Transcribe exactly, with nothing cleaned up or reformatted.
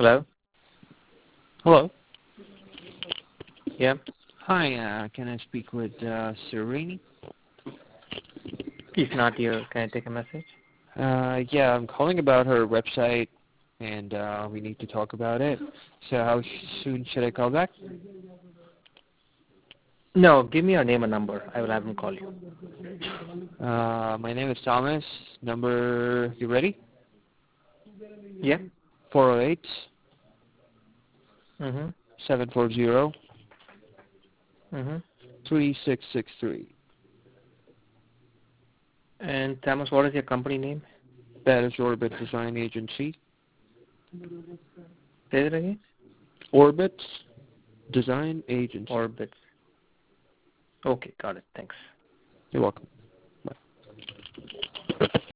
Hello? Hello. Yeah. Hi, uh, can I speak with uh, Sereni? If not you, can I take a message? Uh, yeah, I'm calling about her website, and uh, we need to talk about it. So how sh- soon should I call back? No, give me your name and number. I will have him call you. Uh, my name is Thomas. Number, you ready? Yeah? four oh eight, Mm-hmm. seven four zero, Mm-hmm. three six six three. And Thomas, what is your company name? That is Orbit Design Agency. Say it again? Orbit Design Agency. Orbit. Okay, got it. Thanks. You're welcome.